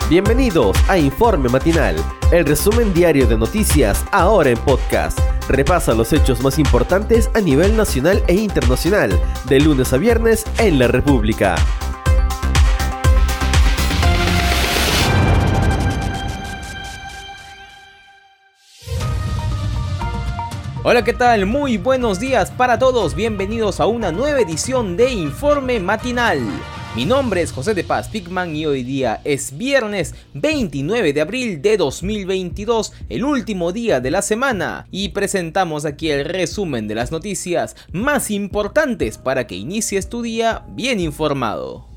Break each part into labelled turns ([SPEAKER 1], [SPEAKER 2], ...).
[SPEAKER 1] Bienvenidos a Informe Matinal, el resumen diario de noticias ahora en podcast. Repasa los hechos más importantes a nivel nacional e internacional, de lunes a viernes en la República.
[SPEAKER 2] Hola, ¿qué tal? Muy buenos días para todos, bienvenidos a una nueva edición de Informe Matinal. Mi nombre es José de Paz Pigman y hoy día es viernes 29 de abril de 2022, el último día de la semana, y presentamos aquí el resumen de las noticias más importantes para que inicies tu día bien informado.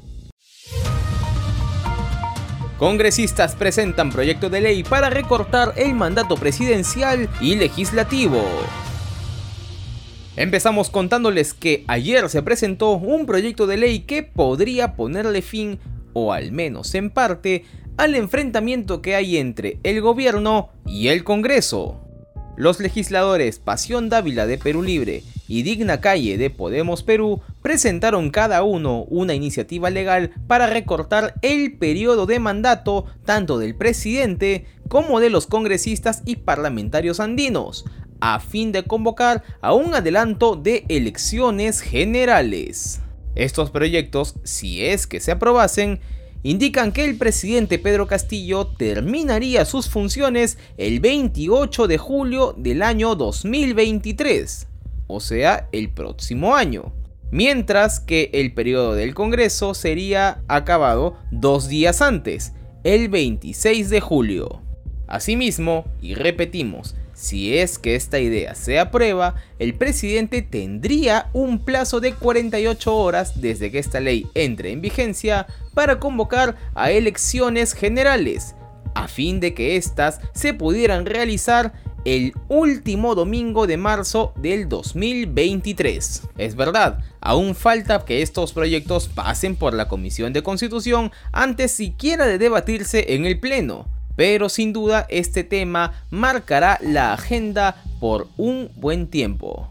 [SPEAKER 2] Congresistas presentan proyecto de ley para recortar el mandato presidencial y legislativo. Empezamos contándoles que ayer se presentó un proyecto de ley que podría ponerle fin, o al menos en parte, al enfrentamiento que hay entre el gobierno y el Congreso. Los legisladores Pasión Dávila de Perú Libre y Digna Calle de Podemos Perú presentaron cada uno una iniciativa legal para recortar el periodo de mandato tanto del presidente como de los congresistas y parlamentarios andinos, a fin de convocar a un adelanto de elecciones generales. Estos proyectos, si es que se aprobasen, indican que el presidente Pedro Castillo terminaría sus funciones el 28 de julio del año 2023, o sea, el próximo año, mientras que el periodo del Congreso sería acabado 2 días antes, el 26 de julio. Asimismo, y repetimos, si es que esta idea se aprueba, el presidente tendría un plazo de 48 horas desde que esta ley entre en vigencia para convocar a elecciones generales, a fin de que éstas se pudieran realizar el último domingo de marzo del 2023. Es verdad, aún falta que estos proyectos pasen por la Comisión de Constitución antes siquiera de debatirse en el Pleno. Pero sin duda este tema marcará la agenda por un buen tiempo.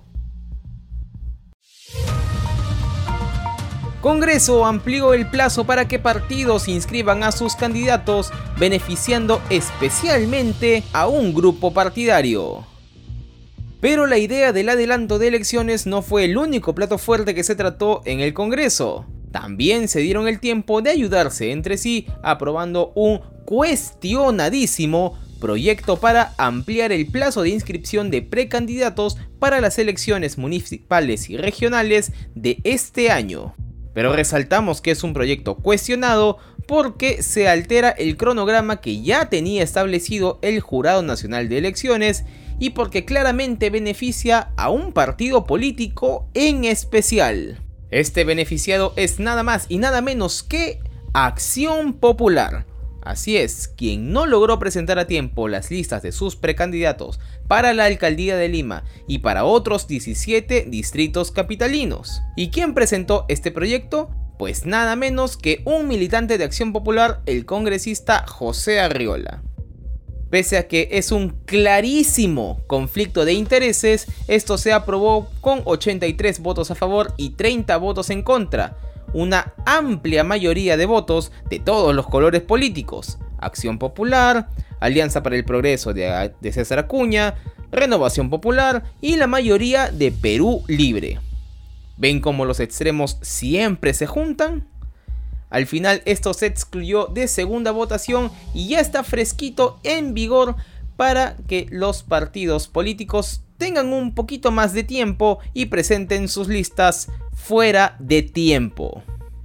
[SPEAKER 2] Congreso amplió el plazo para que partidos inscriban a sus candidatos, beneficiando especialmente a un grupo partidario. Pero la idea del adelanto de elecciones no fue el único plato fuerte que se trató en el Congreso. También se dieron el tiempo de ayudarse entre sí, aprobando un cuestionadísimo proyecto para ampliar el plazo de inscripción de precandidatos para las elecciones municipales y regionales de este año. Pero resaltamos que es un proyecto cuestionado porque se altera el cronograma que ya tenía establecido el Jurado Nacional de Elecciones y porque claramente beneficia a un partido político en especial. Este beneficiado es nada más y nada menos que Acción Popular. Así es, quien no logró presentar a tiempo las listas de sus precandidatos para la alcaldía de Lima y para otros 17 distritos capitalinos. ¿Y quién presentó este proyecto? Pues nada menos que un militante de Acción Popular, el congresista José Arriola. Pese a que es un clarísimo conflicto de intereses, esto se aprobó con 83 votos a favor y 30 votos en contra. Una amplia mayoría de votos de todos los colores políticos: Acción Popular, Alianza para el Progreso de César Acuña, Renovación Popular y la mayoría de Perú Libre. ¿Ven cómo los extremos siempre se juntan? Al final esto se excluyó de segunda votación y ya está fresquito en vigor para que los partidos políticos tengan un poquito más de tiempo y presenten sus listas fuera de tiempo.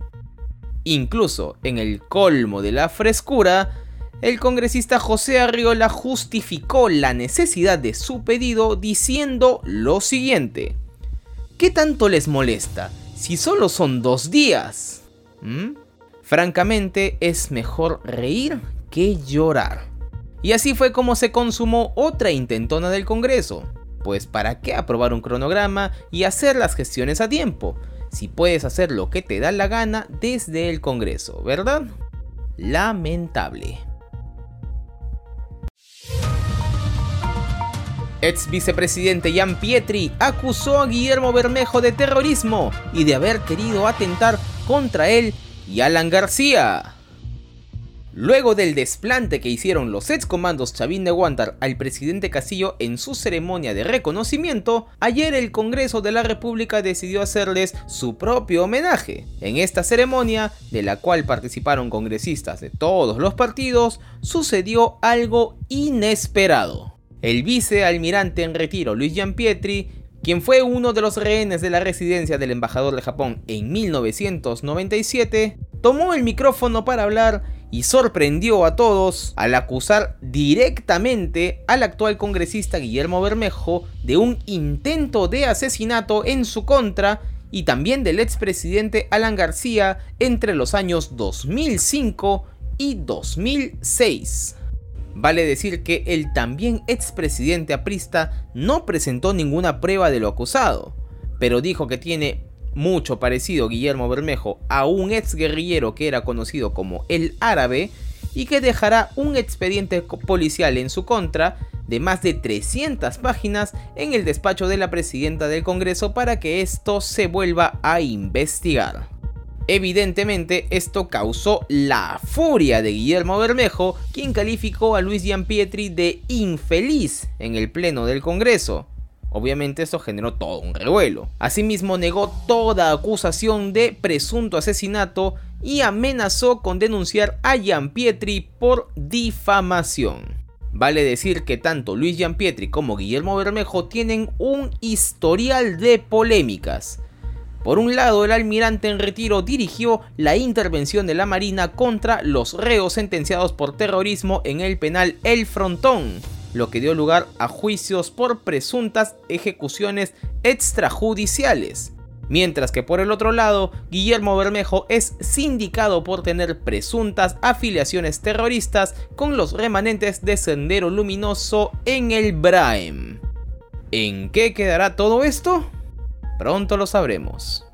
[SPEAKER 2] Incluso en el colmo de la frescura, el congresista José Arriola justificó la necesidad de su pedido diciendo lo siguiente: ¿qué tanto les molesta si solo son 2 días? Francamente, es mejor reír que llorar. Y así fue como se consumó otra intentona del Congreso. Pues ¿para qué aprobar un cronograma y hacer las gestiones a tiempo, si puedes hacer lo que te da la gana desde el Congreso, ¿verdad? Lamentable. Ex vicepresidente Jan Pietri acusó a Guillermo Bermejo de terrorismo y de haber querido atentar contra él y Alan García. Luego del desplante que hicieron los excomandos Chavín de Huántar al presidente Castillo en su ceremonia de reconocimiento, ayer el Congreso de la República decidió hacerles su propio homenaje. En esta ceremonia, de la cual participaron congresistas de todos los partidos, sucedió algo inesperado. El vicealmirante en retiro Luis Gianpietri, quien fue uno de los rehenes de la residencia del embajador de Japón en 1997, tomó el micrófono para hablar y sorprendió a todos al acusar directamente al actual congresista Guillermo Bermejo de un intento de asesinato en su contra y también del expresidente Alan García entre los años 2005 y 2006. Vale decir que el también expresidente aprista no presentó ninguna prueba de lo acusado, pero dijo que tiene mucho parecido Guillermo Bermejo a un exguerrillero que era conocido como el Árabe y que dejará un expediente policial en su contra de más de 300 páginas en el despacho de la presidenta del Congreso para que esto se vuelva a investigar. Evidentemente esto causó la furia de Guillermo Bermejo, quien calificó a Luis Gianpietri de infeliz en el pleno del Congreso. Obviamente esto generó todo un revuelo. Asimismo negó toda acusación de presunto asesinato y amenazó con denunciar a Gianpietri por difamación. Vale decir que tanto Luis Gianpietri como Guillermo Bermejo tienen un historial de polémicas. Por un lado, el almirante en retiro dirigió la intervención de la Marina contra los reos sentenciados por terrorismo en el penal El Frontón, lo que dio lugar a juicios por presuntas ejecuciones extrajudiciales. Mientras que por el otro lado, Guillermo Bermejo es sindicado por tener presuntas afiliaciones terroristas con los remanentes de Sendero Luminoso en el Braem. ¿En qué quedará todo esto? Pronto lo sabremos.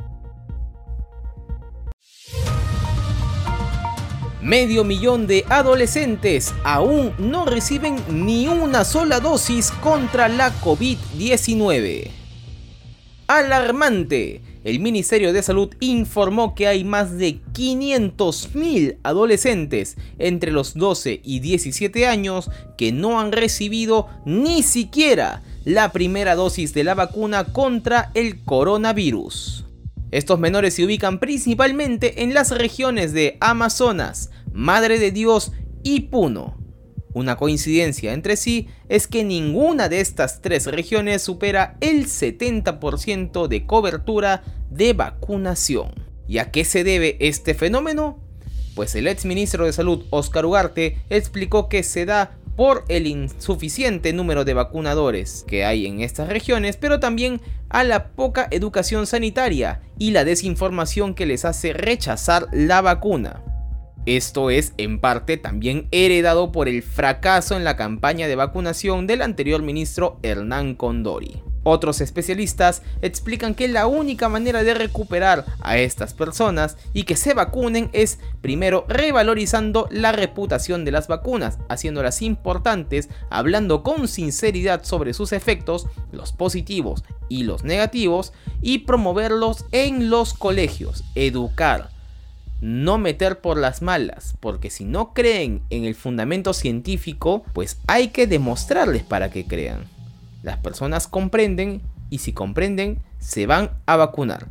[SPEAKER 2] 500.000 de adolescentes aún no reciben ni una sola dosis contra la COVID-19. ¡Alarmante! El Ministerio de Salud informó que hay más de 500.000 adolescentes entre los 12 y 17 años que no han recibido ni siquiera la primera dosis de la vacuna contra el coronavirus. Estos menores se ubican principalmente en las regiones de Amazonas, Madre de Dios y Puno. Una coincidencia entre sí es que ninguna de estas tres regiones supera el 70% de cobertura de vacunación. ¿Y a qué se debe este fenómeno? Pues el exministro de Salud, Óscar Ugarte, explicó que se da por el insuficiente número de vacunadores que hay en estas regiones, pero también a la poca educación sanitaria y la desinformación que les hace rechazar la vacuna. Esto es en parte también heredado por el fracaso en la campaña de vacunación del anterior ministro Hernán Condori. Otros especialistas explican que la única manera de recuperar a estas personas y que se vacunen es primero revalorizando la reputación de las vacunas, haciéndolas importantes, hablando con sinceridad sobre sus efectos, los positivos y los negativos, y promoverlos en los colegios, educar. No meter por las malas, porque si no creen en el fundamento científico, pues hay que demostrarles para que crean. Las personas comprenden y si comprenden, se van a vacunar.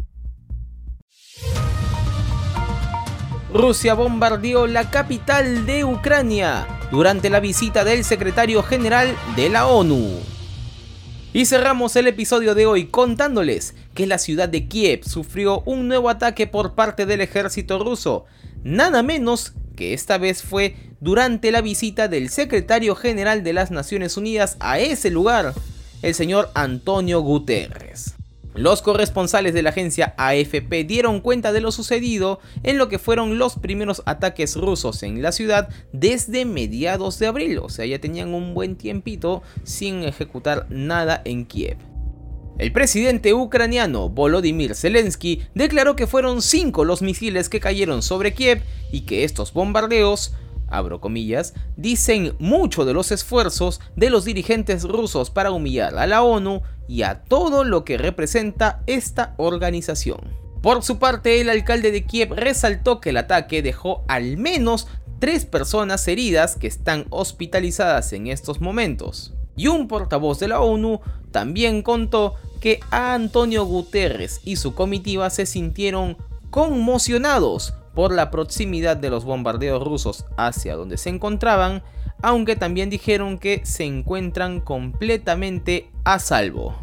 [SPEAKER 2] Rusia bombardeó la capital de Ucrania durante la visita del secretario general de la ONU. Y cerramos el episodio de hoy contándoles que la ciudad de Kiev sufrió un nuevo ataque por parte del ejército ruso, nada menos que esta vez fue durante la visita del secretario general de las Naciones Unidas a ese lugar, el señor Antonio Guterres. Los corresponsales de la agencia AFP dieron cuenta de lo sucedido en lo que fueron los primeros ataques rusos en la ciudad desde mediados de abril, o sea, ya tenían un buen tiempito sin ejecutar nada en Kiev. El presidente ucraniano Volodymyr Zelensky declaró que fueron 5 los misiles que cayeron sobre Kiev y que estos bombardeos, abro comillas, dicen mucho de los esfuerzos de los dirigentes rusos para humillar a la ONU y a todo lo que representa esta organización. Por su parte, el alcalde de Kiev resaltó que el ataque dejó al menos 3 personas heridas que están hospitalizadas en estos momentos. Y un portavoz de la ONU también contó que a Antonio Guterres y su comitiva se sintieron conmocionados por la proximidad de los bombardeos rusos hacia donde se encontraban, aunque también dijeron que se encuentran completamente a salvo.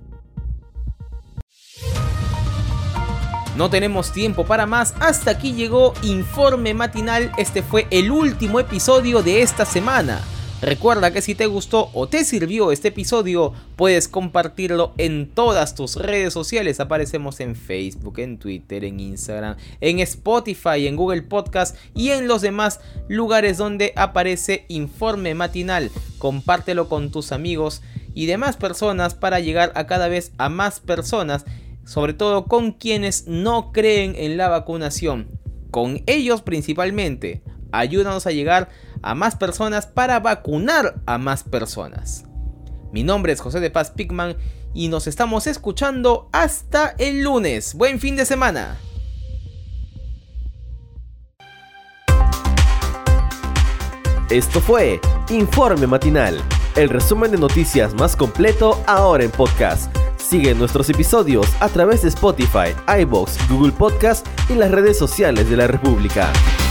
[SPEAKER 2] No tenemos tiempo para más, hasta aquí llegó Informe Matinal, este fue el último episodio de esta semana. Recuerda que si te gustó o te sirvió este episodio, puedes compartirlo en todas tus redes sociales. Aparecemos en Facebook, en Twitter, en Instagram, en Spotify, en Google Podcast y en los demás lugares donde aparece Informe Matinal. Compártelo con tus amigos y demás personas para llegar a cada vez a más personas, sobre todo con quienes no creen en la vacunación. Con ellos principalmente. Ayúdanos a llegar a más personas para vacunar a más personas. Mi nombre es José de Paz Pigman y nos estamos escuchando hasta el lunes. Buen fin de semana.
[SPEAKER 1] Esto fue Informe Matinal, el resumen de noticias más completo ahora en podcast. Sigue nuestros episodios a través de Spotify, iVoox, Google Podcast y las redes sociales de la República.